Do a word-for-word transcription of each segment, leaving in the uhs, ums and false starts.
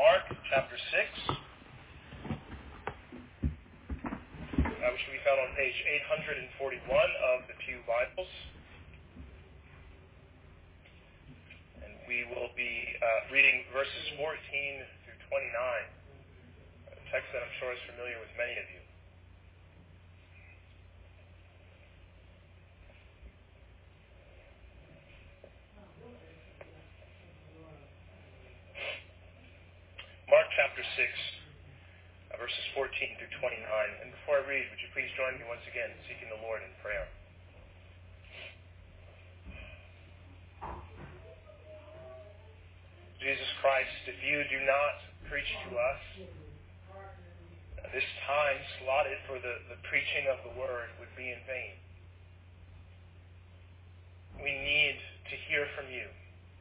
Mark chapter six, uh, which can be found on page eight forty-one of the Pew Bibles. And we will be uh, reading verses fourteen through twenty-nine, a text that I'm sure is familiar with many of you. Mark chapter six, uh, verses fourteen through twenty-nine. And before I read, would you please join me once again in seeking the Lord in prayer? Jesus Christ, if you do not preach to us, uh, this time slotted for the, the preaching of the word would be in vain. We need to hear from you.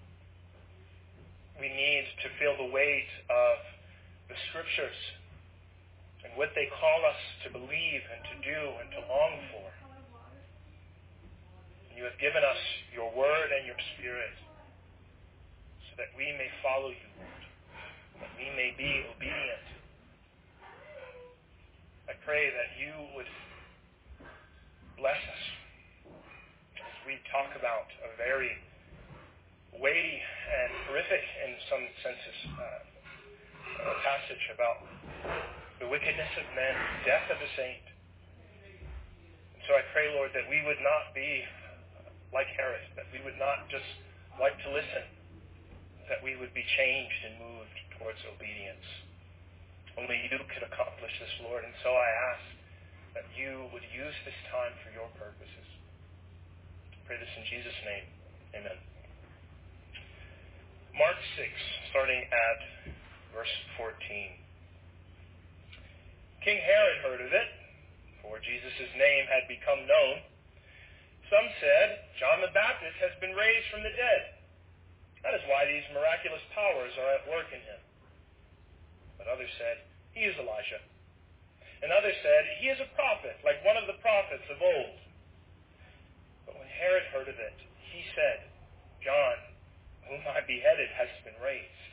We need to feel the weight of the Scriptures and what they call us to believe and to do and to long for. And you have given us your word and your Spirit so that we may follow you, Lord, that we may be obedient. I pray that you would bless us as we talk about a very weighty and horrific, in some senses, uh, a passage about the wickedness of men, death of the saint. And so I pray, Lord, that we would not be like Herod, that we would not just like to listen, that we would be changed and moved towards obedience. Only you could accomplish this, Lord, and so I ask that you would use this time for your purposes. I pray this in Jesus' name. Amen. Mark six, starting at verse fourteen. King Herod heard of it, for Jesus' name had become known. Some said, John the Baptist has been raised from the dead. That is why these miraculous powers are at work in him. But others said, he is Elijah. And others said, he is a prophet, like one of the prophets of old. But when Herod heard of it, he said, John, whom I beheaded, has been raised.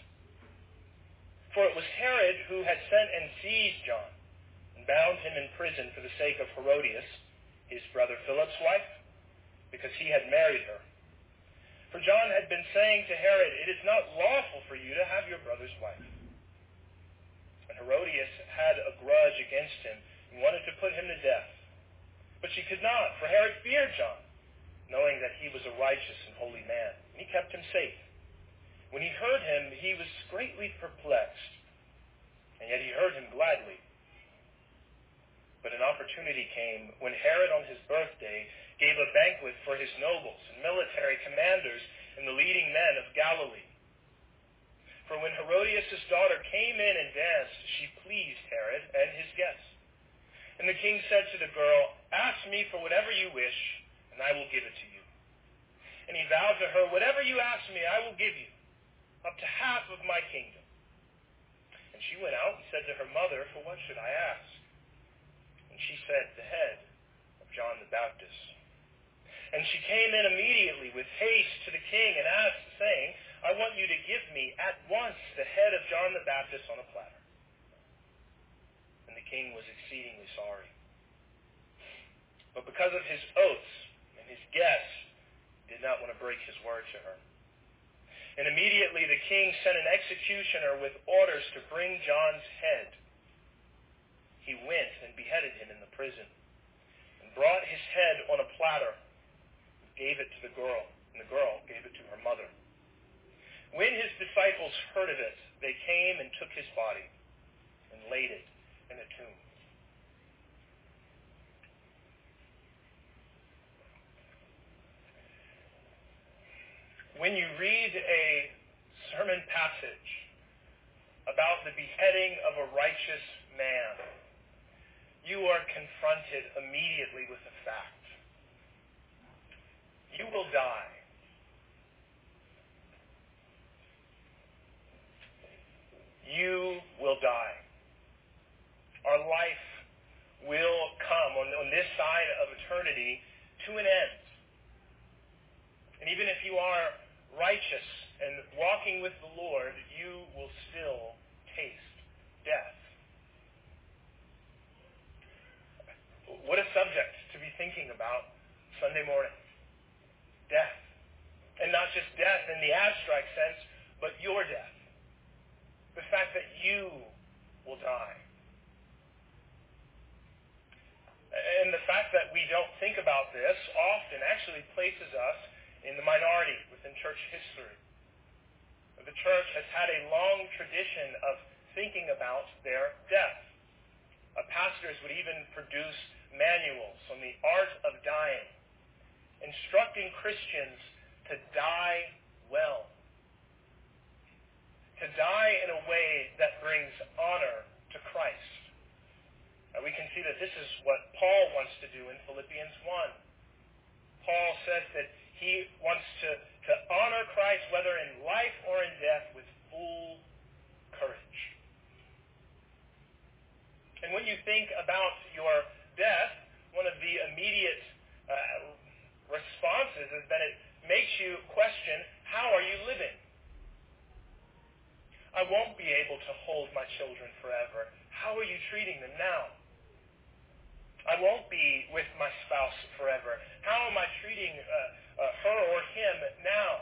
For it was Herod who had sent and seized John, and bound him in prison for the sake of Herodias, his brother Philip's wife, because he had married her. For John had been saying to Herod, it is not lawful for you to have your brother's wife. And Herodias had a grudge against him, and wanted to put him to death. But she could not, for Herod feared John, knowing that he was a righteous and holy man, and he kept him safe. When he heard him, he was greatly perplexed, and yet he heard him gladly. But an opportunity came when Herod on his birthday gave a banquet for his nobles and military commanders and the leading men of Galilee. For when Herodias' daughter came in and danced, she pleased Herod and his guests. And the king said to the girl, ask me for whatever you wish, and I will give it to you. And he vowed to her, whatever you ask me, I will give you, up to half of my kingdom. And she went out and said to her mother, for what should I ask? And she said, the head of John the Baptist. And she came in immediately with haste to the king and asked, saying, I want you to give me at once the head of John the Baptist on a platter. And the king was exceedingly sorry. But because of his oaths and his guests, did not want to break his word to her. And immediately the king sent an executioner with orders to bring John's head. He went and beheaded him in the prison, and brought his head on a platter, and gave it to the girl, and the girl gave it to her mother. When his disciples heard of it, they came and took his body, and laid it in a tomb. When you read a sermon passage about the beheading of a righteous man, you are confronted immediately with a fact. You will die. You will die. Our life will come on, on this side of eternity to an end. And even if you are righteous and walking with the Lord, you will still die. And the fact that we don't think about this often actually places us in the minority within church history. The church has had a long tradition of thinking about their death. Uh, pastors would even produce manuals on the art of dying, instructing Christians to die well, to die in a way that brings honor to Christ. Uh, we can see that this is what Paul wants to do in Philippians one. Paul says that he wants to, to honor Christ, whether in life or in death, with full courage. And when you think about your death, one of the immediate uh, responses is that it makes you question, how are you living? I won't be able to hold my children forever. How are you treating them now? I won't be with my spouse forever. How am I treating uh, uh, her or him now?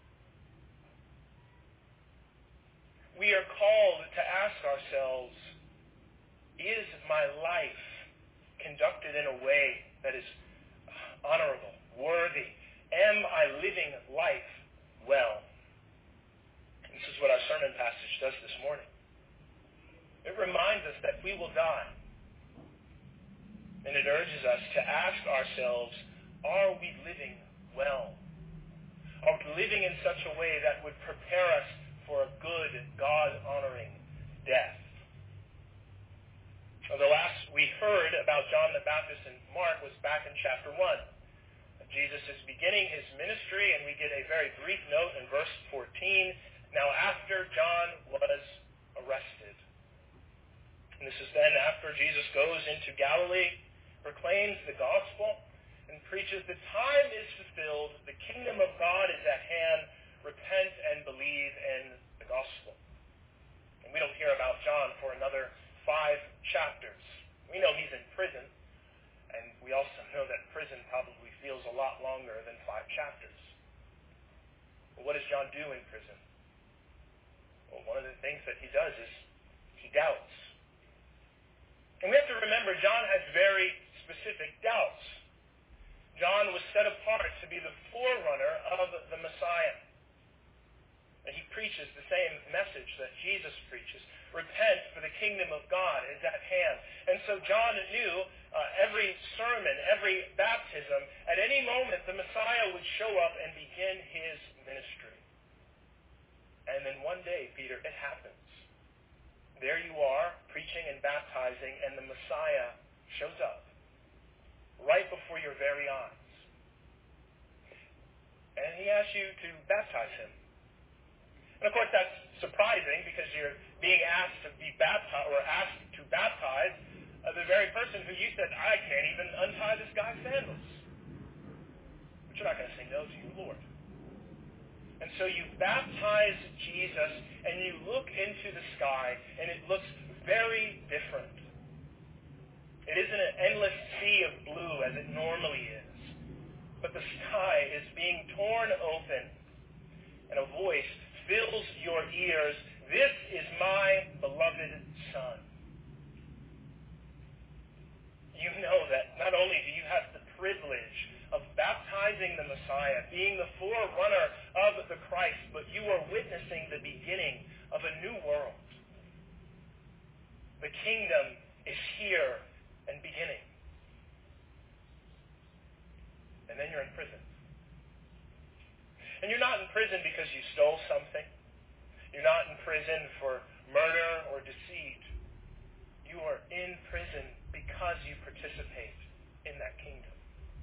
We are called to ask ourselves, is my life conducted in a way that is honorable, worthy? Am I living life well? This is what our sermon passage does this morning. It reminds us that we will die. And it urges us to ask ourselves, are we living well? Are we living in such a way that would prepare us for a good, God-honoring death? The last we heard about John the Baptist in Mark was back in chapter one. Jesus is beginning his ministry, and we get a very brief note in verse fourteen. Now after John was arrested. And this is then after Jesus goes into Galilee, proclaims the gospel, and preaches, the time is fulfilled, the kingdom of God is at hand, repent and believe in the gospel. And we don't hear about John for another five chapters. We know he's in prison, and we also know that prison probably feels a lot longer than five chapters. Well, what does John do in prison? Well, one of the things that he does is he doubts. And we have to remember, John has very specific doubts. John was set apart to be the forerunner of the Messiah. And he preaches the same message that Jesus preaches. Repent, for the kingdom of God is at hand. And so John knew uh, every sermon, every baptism, at any moment the Messiah would show up and begin his ministry. And then one day, Peter, it happens. There you are, preaching and baptizing, and the Messiah shows up right before your very eyes. And he asks you to baptize him. And of course that's surprising, because you're being asked to be baptized, or asked to baptize uh, the very person who you said, I can't even untie this guy's sandals. But you're not going to say no to you, Lord. And so you baptize Jesus, and you look into the sky, and it looks very different. It isn't an endless sea of blue as it normally is, but the sky is being torn open, and a voice fills your ears. This is my beloved Son. You know that not only do you have the privilege of baptizing the Messiah, being the forerunner of the Christ, but you are witnessing the beginning of a new world. The kingdom is here and beginning. And then you're in prison. And you're not in prison because you stole something. You're not in prison for murder or deceit. You are in prison because you participate in that kingdom.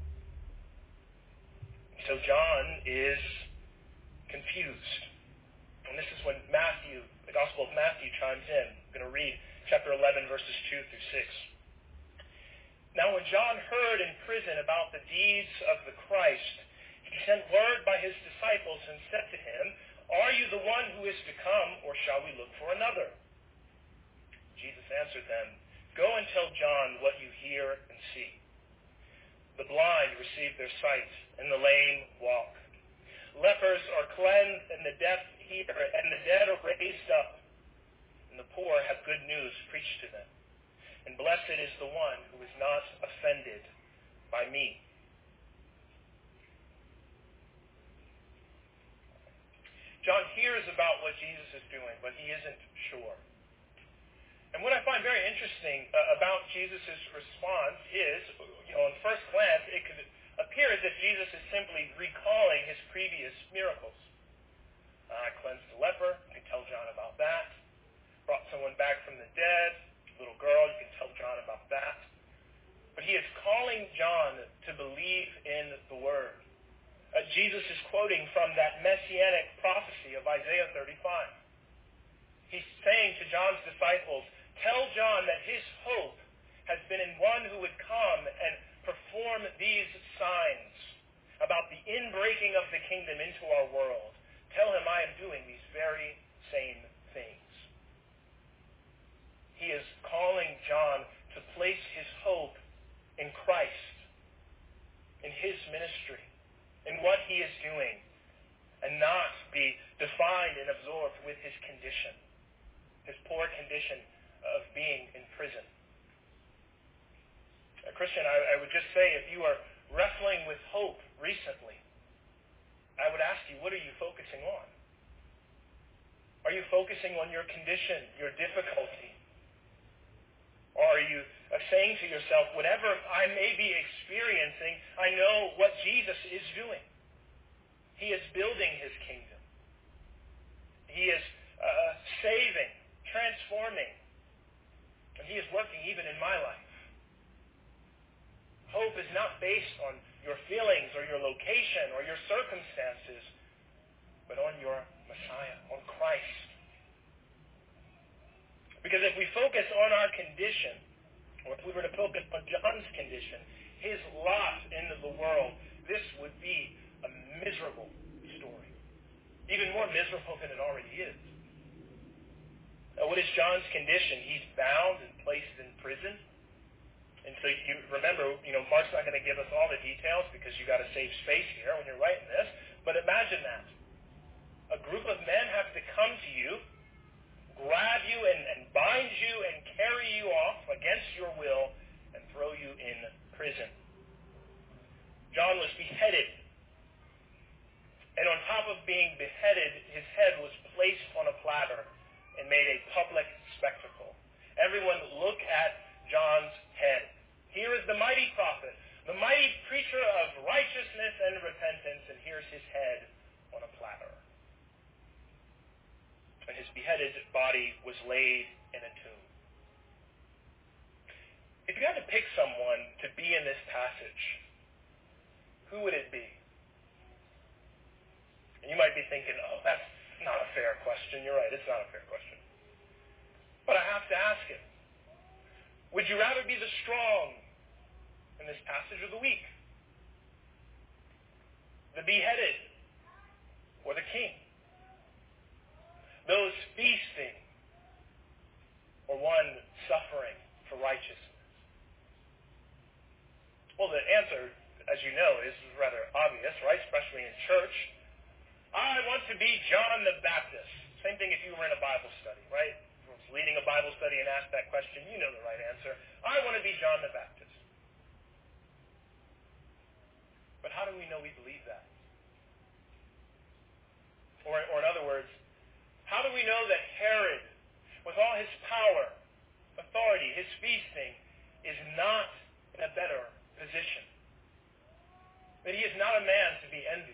So John is confused. And this is when Matthew, the Gospel of Matthew, chimes in. I'm going to read chapter eleven, verses two through six. Now when John heard in prison about the deeds of the Christ, he sent word by his disciples and said to him, Are you the one who is to come, or shall we look for another? Jesus answered them, Go and tell John what you hear and see. The blind receive their sight, and the lame walk. Lepers are cleansed, and the deaf hear, and the dead are raised up, and the poor have good news preached to them. And blessed is the one who is not offended by me. John hears about what Jesus is doing, but he isn't sure. And what I find very interesting uh, about Jesus' response is, you know, on first glance, it could appear as if Jesus is simply recalling his previous miracles. I uh, cleansed the leper, you can tell John about that. Brought someone back from the dead, little girl, you can tell John about that. But he is calling John to believe in the Word. Uh, Jesus is quoting from that messianic prophecy of Isaiah thirty-five. He's saying to John's disciples, tell John that his hope has been in one who would come and perform these signs about the inbreaking of the kingdom into our world. Tell him I am doing these very same things. He is calling John to place his hope in Christ, in his ministry, in what he is doing, and not be defined and absorbed with his condition, his poor condition of being in prison. Uh, Christian, I, I would just say, if you are wrestling with hope recently, I would ask you, what are you focusing on? Are you focusing on your condition, your difficulty? Or are you uh, saying to yourself, whatever I may be experiencing, I know what Jesus is doing. He is building his kingdom. He is uh, saving, transforming, and he is working even in my life. Hope is not based on your feelings or your location or your circumstances, but on your Messiah, on Christ. Because if we focus on our condition, or if we were to focus on John's condition, his lot in the world, this would be a miserable story. Even more miserable than it already is. Now, what is John's condition? He's bound and placed in prison. And so you remember, you know, Mark's not going to give us all the details because you got to save space here when you're writing this. But imagine that. A group of men have to come to you, grab you and, and bind you and carry you off against your will and throw you in prison. John was beheaded. And on top of being beheaded, his head was placed on a platter and made a public spectacle. Everyone look at John's head. Here is the mighty prophet, the mighty preacher of righteousness and repentance, and here's his head on a platter. And his beheaded body was laid in a tomb. If you had to pick someone to be in this passage, who would it be? And you might be thinking, oh, that's not a fair question. You're right, it's not a fair question. But I have to ask it. Would you rather be the strong in this passage or the weak? The beheaded or the king? Those feasting or one suffering for righteousness? Well, the answer, as you know, is rather obvious, right? Especially in church. I want to be John the Baptist. Same thing if you were in a Bible study, right? If I was leading a Bible study and asked that question, you know the right answer. I want to be John the Baptist. But how do we know we believe that? Or, or in other words, how do we know that Herod, with all his power, authority, his feasting, is not in a better position? That he is not a man to be envied?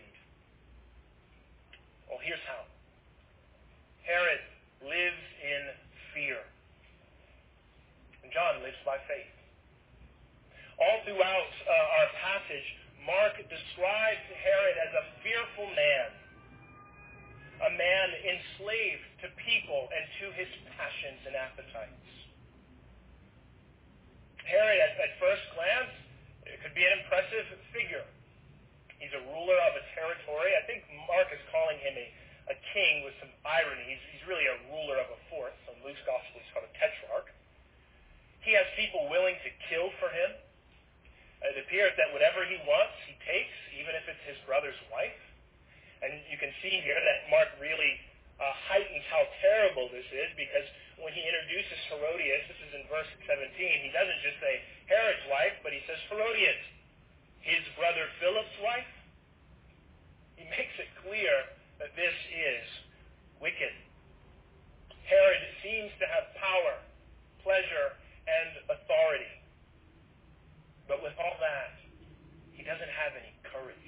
Well, here's how. Herod lives in fear. And John lives by faith. All throughout uh, our passage, Mark describes Herod as a fearful man. A man enslaved to people and to his passions and appetites. Herod, at, at first glance, it could be an impressive figure. He's a ruler of a territory. I think Mark is calling him a, a king with some irony. He's, he's really a ruler of a fourth. So in Luke's gospel, he's called a tetrarch. He has people willing to kill for him. It appears that whatever he wants, he takes, even if it's his brother's wife. And you can see here that Mark really uh, heightens how terrible this is, because when he introduces Herodias, this is in verse seventeen, he doesn't just say Herod's wife, but he says Herodias, his brother Philip's wife. He makes it clear that this is wicked. Herod seems to have power, pleasure, and authority. But with all that, he doesn't have any courage.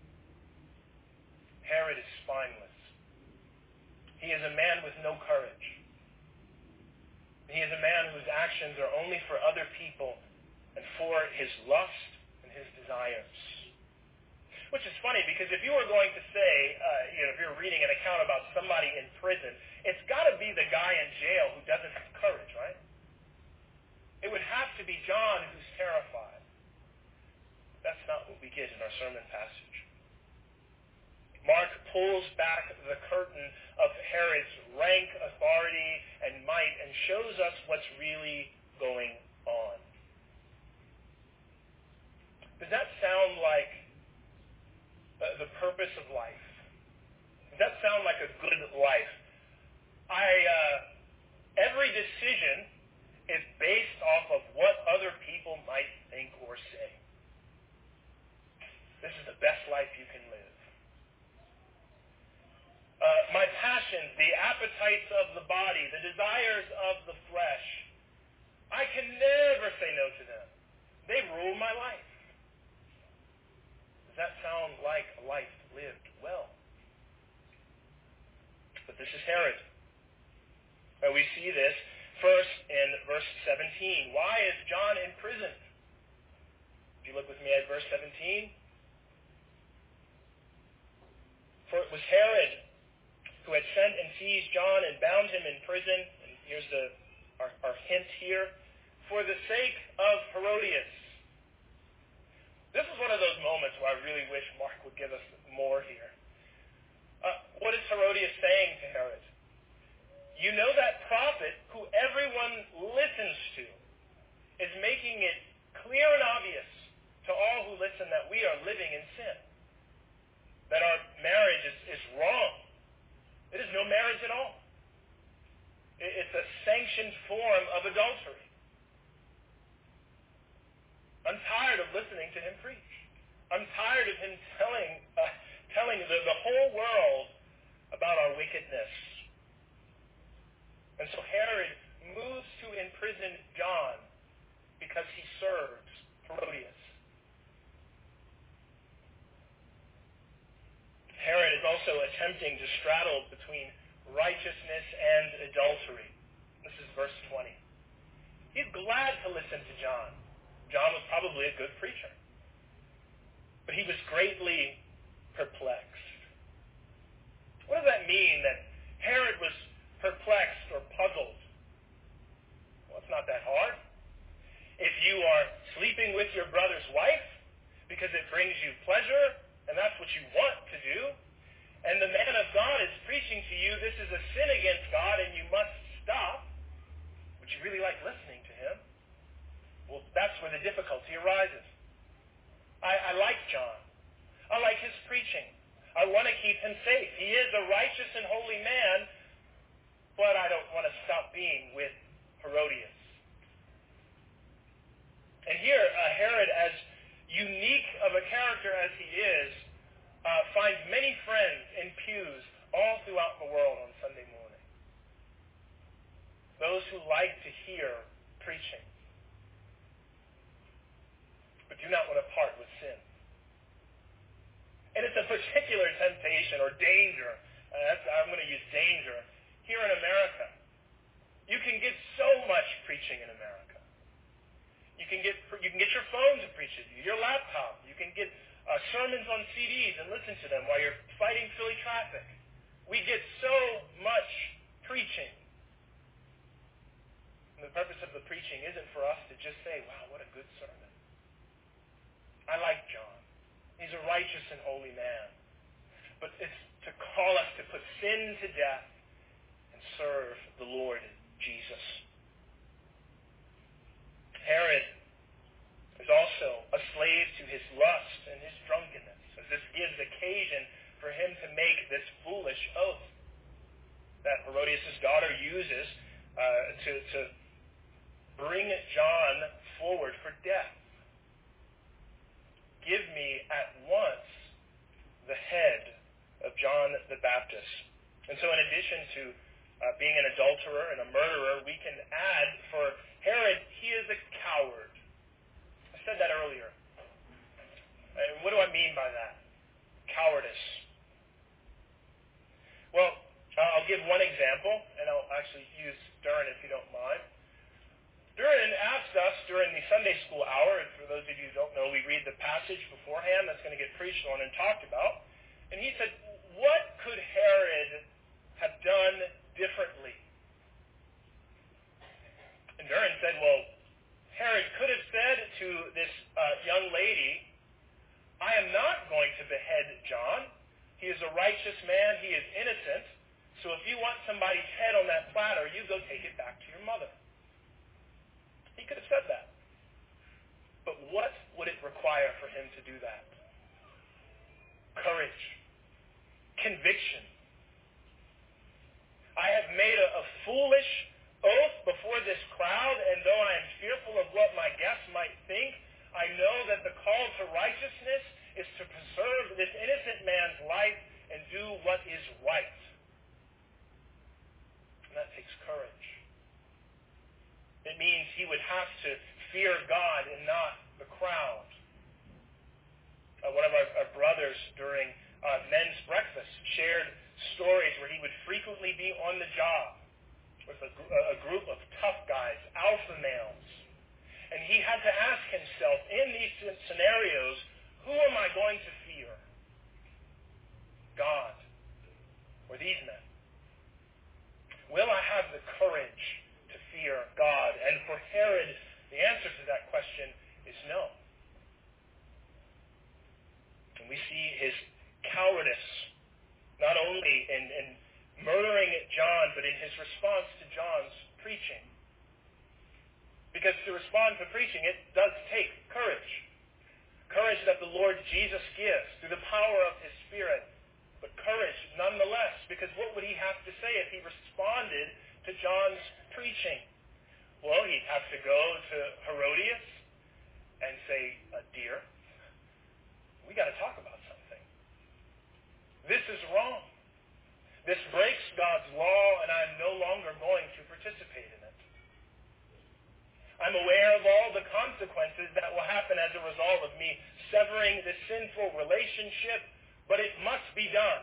Herod is spineless. He is a man with no courage. He is a man whose actions are only for other people and for his lust and his desires. Which is funny, because if you were going to say, uh, you know, if you're reading an account about somebody in prison, it's got to be the guy in jail who doesn't have courage, right? It would have to be John who's terrified. That's not what we get in our sermon passage. Mark pulls back the curtain of Herod's rank, authority, and might and shows us what's really going on. Does that sound like uh, the purpose of life? Does that sound like a good life? I uh, every decision is based off of what other people might think or say. This is the best life you can live. Uh, my passions, the appetites of the body, the desires of the flesh, I can never say no to them. They rule my life. Does that sound like a life lived well? But this is Herod. And we see this first in verse seventeen. Why is John in prison? If you look with me at verse seventeen. For it was Herod who had sent and seized John and bound him in prison. And here's the our, our hint here. For the sake of Herodias. This is one of those moments where I really wish Mark would give us more here. Uh, what is Herodias saying to Herod? You know that prophet who everyone listens to is making it clear and obvious to all who listen that we are living in sin. That our marriage is, is wrong. It is no marriage at all. It, it's a sanctioned form of adultery. I'm tired of listening to him preach. I'm tired of him telling uh, telling the, the whole world about our wickedness. And so Herod moves to imprison John because he serves Herodias. Herod is also attempting to straddle between righteousness and adultery. This is verse twenty. He's glad to listen to John. John was probably a good preacher. But he was greatly perplexed. What does that mean, that Herod was perplexed or puzzled? Well, it's not that hard. If you are sleeping with your brother's wife because it brings you pleasure, and that's what you want to do, and the man of God is preaching to you, this is a sin against God and you must stop, but you really like listening to him, well, that's where the difficulty arises. I, I like John. I like his preaching. I want to keep him safe. He is a righteous and holy man, but I don't want to stop being with Herodias. And here, uh, Herod, as unique of a character as he is, uh, finds many friends in pews all throughout the world on Sunday morning. Those who like to hear preaching, but do not want to part with sin. And it's a particular temptation or danger. Uh, that's, I'm going to use danger. Here in America, you can get so much preaching in America. You can get you can get your phone to preach it, your laptop. You can get uh, sermons on C Ds and listen to them while you're fighting Philly traffic. We get so much preaching. And the purpose of the preaching isn't for us to just say, wow, what a good sermon. I like John. He's a righteous and holy man. But it's to call us to put sin to death and serve the Lord Jesus. Herod is also a slave to his lust and his drunkenness, as this gives occasion for him to make this foolish oath that Herodias' daughter uses uh, to, to bring John forward for death. Give me at once the head of John the Baptist. And so in addition to uh, being an adulterer and a murderer, we can add for Herod, he is a coward. I said that earlier. And what do I mean by that? Cowardice. Well, uh, I'll give one example, and I'll actually use Durin if you don't mind. Durin asked us during the Sunday school hour, and for those of you who don't know, we read the passage beforehand that's going to get preached on and talked about. And he said, what could Herod have done differently? And Durin said, well, Herod could have said to this uh, young lady, I am not going to behead John. He is a righteous man. He is innocent. So if you want somebody's head on that platter, you go take it back to your mother. He could have said that. But what would it require for him to do that? Courage. Conviction. I have made a, a foolish oath before this crowd, and though I am fearful of what my guests might think, I know that the call to righteousness is to preserve this innocent man's life and do what is right. And that takes courage. It means he would have to fear God and not the crowd. Uh, one of our, our brothers during uh, men's breakfast shared stories where he would frequently be on the job with a, a group of tough guys, alpha males. And he had to ask himself, in these scenarios, who am I going to fear? God or these men? Will I have the courage to fear God? And for Herod, the answer to that question is no. And we see his cowardice, not only in, in murdering John, but in his response to John's preaching. Because to respond to preaching, it does take courage. Courage that the Lord Jesus gives through the power of his Spirit. But courage nonetheless, because what would he have to say if he responded to John's preaching? Well, he'd have to go to Herodias and say, uh, dear, we got to talk about something. This is wrong. This breaks God's law, and I'm no longer going to participate in it. I'm aware of all the consequences that will happen as a result of me severing this sinful relationship, but it must be done.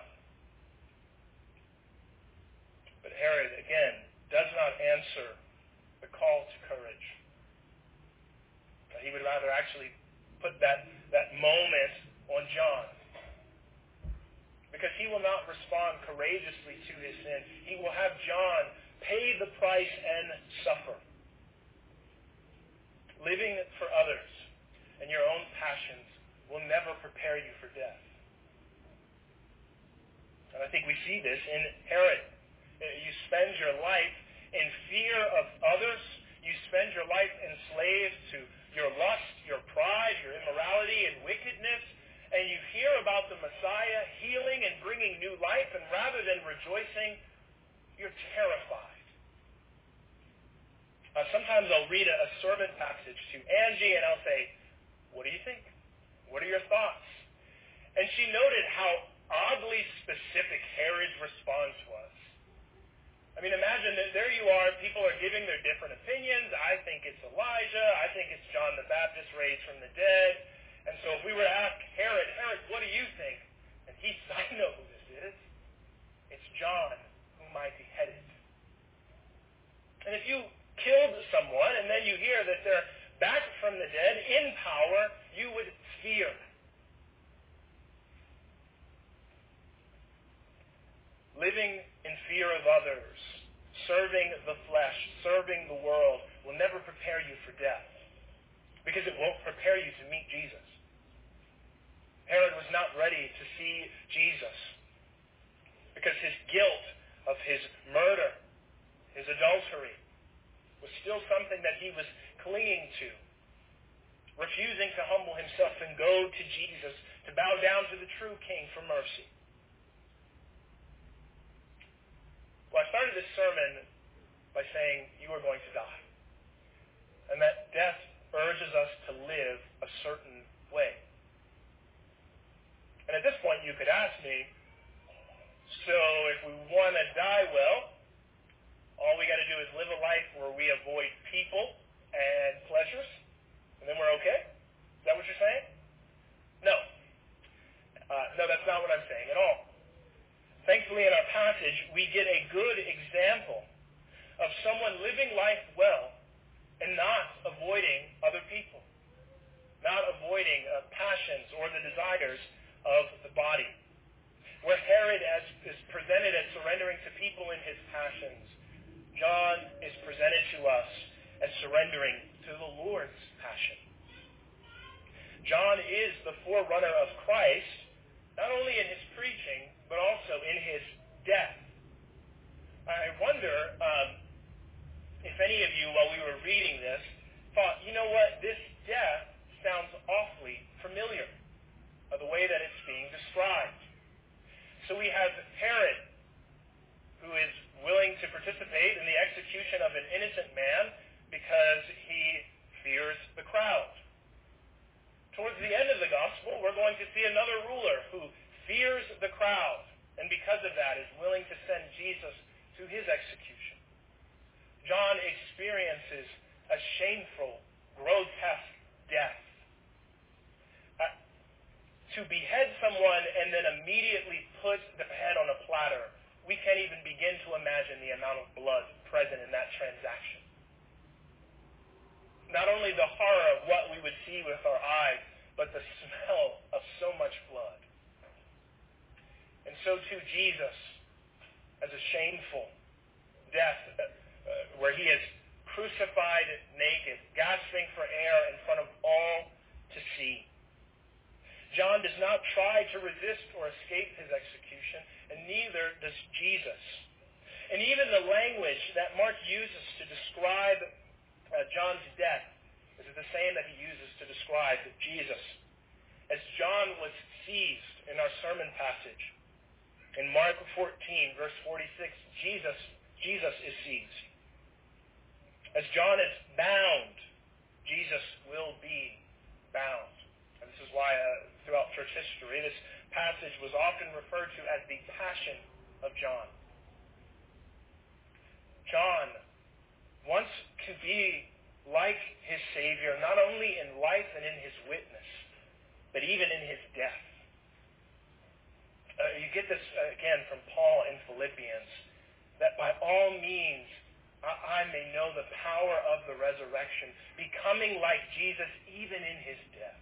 But Herod, again, does not answer the call to courage. He would rather actually put that, that moment on John. Because he will not respond courageously to his sin. He will have John pay the price and suffer. Living for others and your own passions will never prepare you for death. And I think we see this in Herod. You spend your life in fear of others. You spend your life enslaved to your lust, your pride, your immorality and wickedness. And you hear about the Messiah healing and bringing new life, and rather than rejoicing, you're terrified. Uh, sometimes I'll read a, a sermon passage to Angie, and I'll say, what do you think? What are your thoughts? And she noted how oddly specific Herod's response was. I mean, imagine that there you are, people are giving their different opinions. I think it's Elijah. I think it's John the Baptist raised from the dead. And so if we were to ask Herod, Herod, what do you think? And he said, I know who this is. It's John, whom I beheaded. And if you killed someone and then you hear that they're back from the dead in power, you would fear. Living in fear of others, serving the flesh, serving the world, will never prepare you for death, because it won't prepare you to meet Jesus. Herod was not ready to see Jesus because his guilt of his murder, his adultery, was still something that he was clinging to, refusing to humble himself and go to Jesus, to bow down to the true King for mercy. Well, I started this sermon by saying, you are going to die. And that death urges us to live a certain way. And at this point you could ask me, so if we want to die well, all we got to do is live a life where we avoid people and pleasures, and then we're okay? Is that what you're saying? No. Uh, no, that's not what I'm saying at all. Thankfully, in our passage, we get a good example of someone living life well and not avoiding other people, not avoiding uh, passions or the desires of the body. Where Herod as, is presented as surrendering to people in his passions, John is presented to us as surrendering to the Lord's passion. John is the forerunner of Christ, not only in his preaching, but also in his death. I wonder um, if any of you, while we were reading this, thought, you know what, this death sounds awfully familiar, uh, the way that it's being described. So we have Herod, who is willing to participate in the execution of an innocent man because he fears the crowd. Towards the end of the gospel, we're going to see another ruler who fears the crowd, and because of that is willing to send Jesus to his execution. John experiences a shameful, grotesque death. Uh, to behead someone and then immediately put the head on a platter, we can't even begin to imagine the amount of blood present in that transaction. Not only the horror of what we would see with our eyes, but the smell of so much blood. And so too Jesus, as a shameful death, uh, uh, where he is crucified naked, gasping for air in front of all to see. John does not try to resist or escape his execution, and neither does Jesus. And even the language that Mark uses to describe uh, John's death is the same that he uses to describe Jesus. As John was seized in our sermon passage, in Mark fourteen, verse forty-six, Jesus, Jesus is seized. As John is bound, Jesus will be bound. And this is why uh, throughout church history, this passage was often referred to as the Passion of John. John wants to be like his Savior, not only in life and in his witness, but even in his death. Uh, you get this, uh, again, from Paul in Philippians, that by all means I, I may know the power of the resurrection, becoming like Jesus even in his death.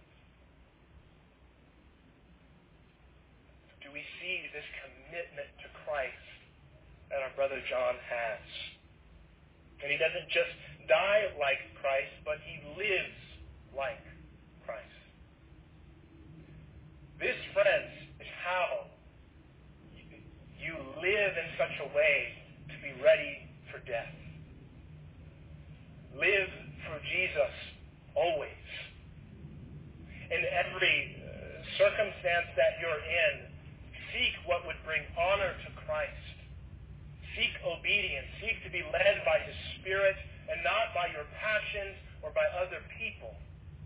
Do we see this commitment to Christ that our brother John has? And he doesn't just die like Christ, but he lives like Christ. This, friends, is how you live in such a way to be ready for death. Live for Jesus always. In every uh, circumstance that you're in, seek what would bring honor to Christ. Seek obedience. Seek to be led by his Spirit and not by your passions or by other people.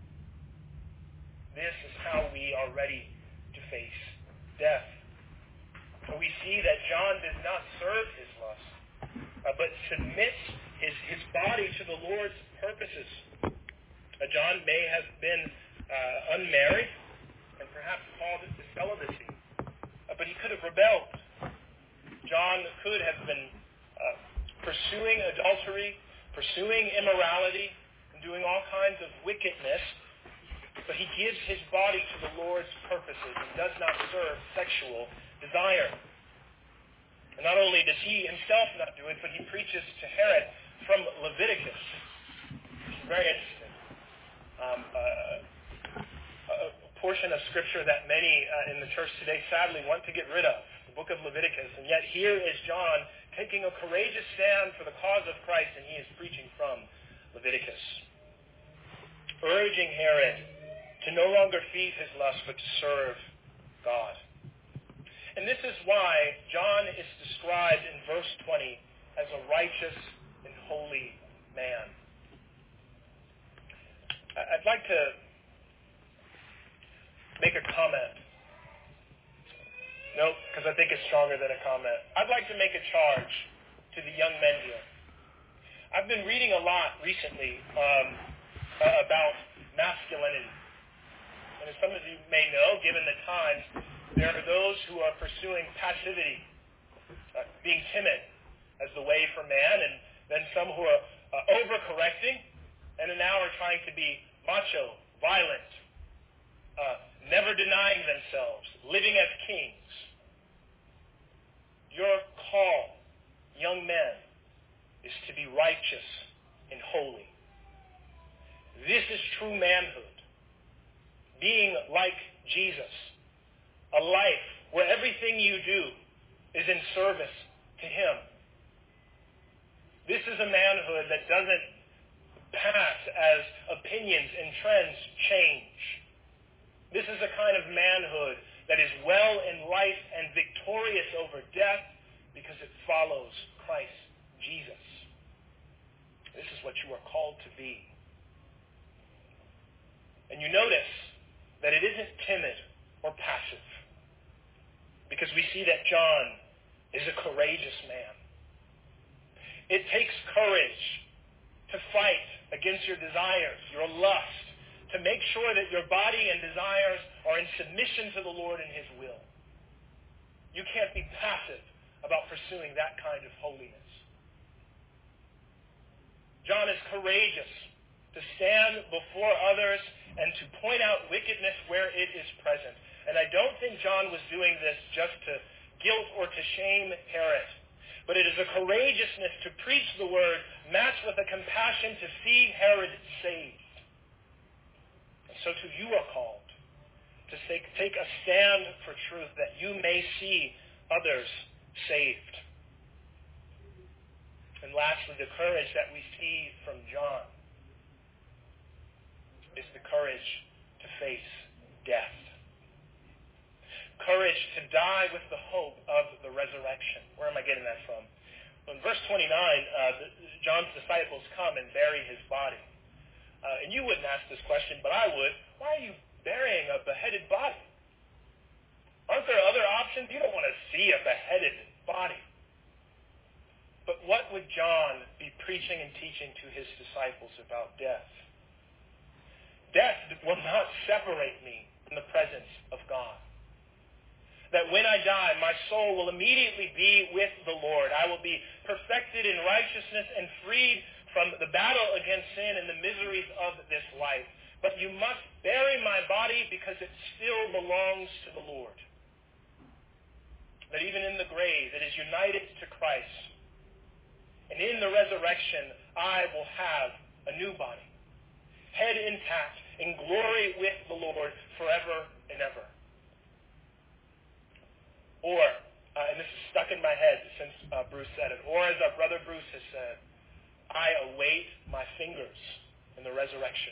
This is how we are ready to face death. So we see that John does not serve his lust, uh, but submits his, his body to the Lord's purposes. Uh, John may have been uh, unmarried and perhaps called it to celibacy, uh, but he could have rebelled. John could have been uh, pursuing adultery, pursuing immorality, and doing all kinds of wickedness, but he gives his body to the Lord's purposes and does not serve sexual desire. And not only does he himself not do it, but he preaches to Herod from Leviticus. It's very interesting. Um, uh, a portion of Scripture that many uh, in the church today sadly want to get rid of. Book of Leviticus, and yet here is John taking a courageous stand for the cause of Christ, and he is preaching from Leviticus, urging Herod to no longer feed his lust, but to serve God. And this is why John is described in verse twenty as a righteous and holy man. I'd like to make a comment. No, because I think it's stronger than a comment. I'd like to make a charge to the young men here. I've been reading a lot recently um, uh, about masculinity. And as some of you may know, given the times, there are those who are pursuing passivity, uh, being timid as the way for man, and then some who are uh, overcorrecting, and now are trying to be macho, violent, uh, never denying themselves, living as kings. Your call, young men, is to be righteous and holy. This is true manhood. Being like Jesus. A life where everything you do is in service to him. This is a manhood that doesn't pass as opinions and trends change. This is a kind of manhood that is well in life and victorious over death because it follows Christ Jesus. This is what you are called to be. And you notice that it isn't timid or passive, because we see that John is a courageous man. It takes courage to fight against your desires, your lust, to make sure that your body and desires are in submission to the Lord and his will. You can't be passive about pursuing that kind of holiness. John is courageous to stand before others and to point out wickedness where it is present. And I don't think John was doing this just to guilt or to shame Herod, but it is a courageousness to preach the word matched with a compassion to see Herod saved. And so too you are called to take, take a stand for truth that you may see others saved. And lastly, the courage that we see from John is the courage to face death. Courage to die with the hope of the resurrection. Where am I getting that from? Well, in verse twenty-nine, uh, the, John's disciples come and bury his body. Uh, and you wouldn't ask this question, but I would. Why are you burying a beheaded body? Aren't there other options? You don't want to see a beheaded body. But what would John be preaching and teaching to his disciples about death? Death will not separate me from the presence of God. That when I die, my soul will immediately be with the Lord. I will be perfected in righteousness and freed from the battle against sin and the miseries of this life. But you must bury my body because it still belongs to the Lord. That even in the grave, it is united to Christ. And in the resurrection, I will have a new body, head intact, in glory with the Lord forever and ever. Or, uh, and this is stuck in my head since uh, Bruce said it, or as our brother Bruce has said, I await my fingers in the resurrection.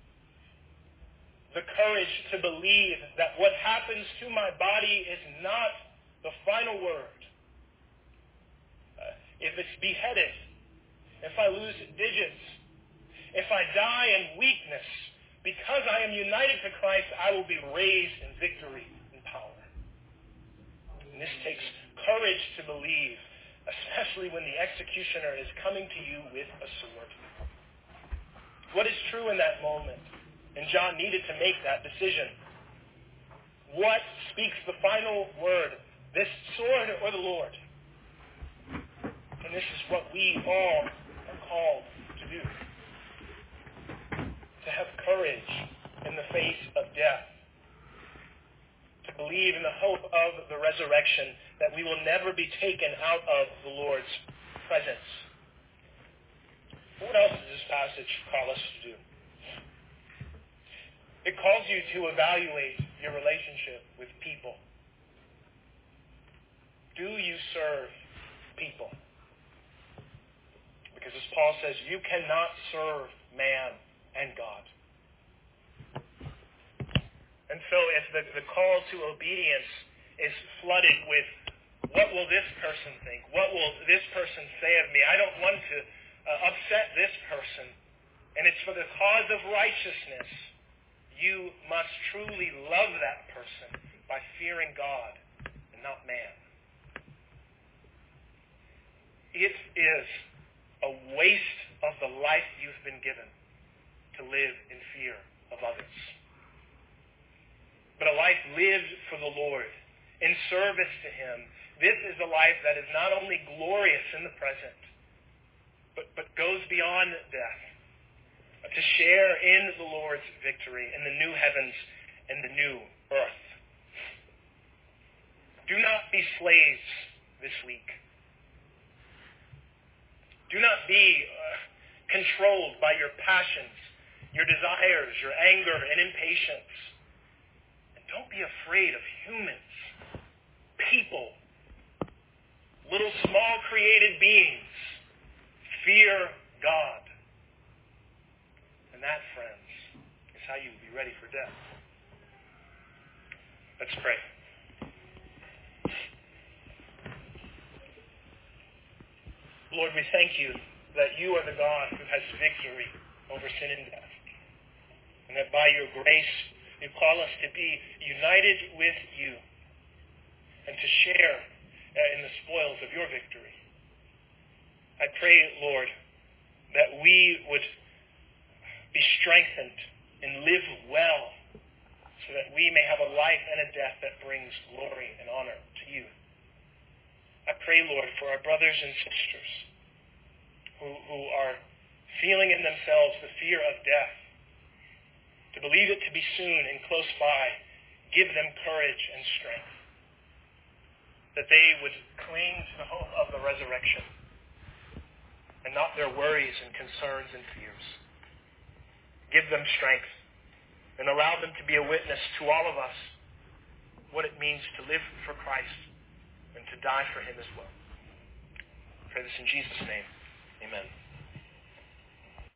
The courage to believe that what happens to my body is not the final word. Uh, if it's beheaded, if I lose digits, if I die in weakness, because I am united to Christ, I will be raised in victory and power. And this takes courage to believe, especially when the executioner is coming to you with a sword. What is true in that moment? And John needed to make that decision. What speaks the final word? This sword or the Lord? And this is what we all are called to do. To have courage in the face of death. To believe in the hope of the resurrection, that we will never be taken out of the Lord's presence. What else does this passage call us to do? It calls you to evaluate your relationship with people. Do you serve people? Because as Paul says, you cannot serve man and God. And so if the, the call to obedience is flooded with, what will this person think? What will this person say of me? I don't want to uh, uh, upset this person, and it's for the cause of righteousness, you must truly love that person by fearing God and not man. It is a waste of the life you've been given to live in fear of others. But a life lived for the Lord, in service to Him, this is a life that is not only glorious in the present, but, but goes beyond death, to share in the Lord's victory in the new heavens and the new earth. Do not be slaves this week. Do not be uh, controlled by your passions, your desires, your anger and impatience. And don't be afraid of humans, people, little small created beings. Fear God. And that, friends, is how you will be ready for death. Let's pray. Lord, we thank you that you are the God who has victory over sin and death. And that by your grace, you call us to be united with you and to share in the spoils of your victory. I pray, Lord, that we would be strengthened and live well so that we may have a life and a death that brings glory and honor to you. I pray, Lord, for our brothers and sisters who, who are feeling in themselves the fear of death, to believe it to be soon and close by. Give them courage and strength, that they would cling to the hope of the resurrection and not their worries and concerns and fears. Give them strength and allow them to be a witness to all of us what it means to live for Christ and to die for Him as well. I pray this in Jesus' name. Amen.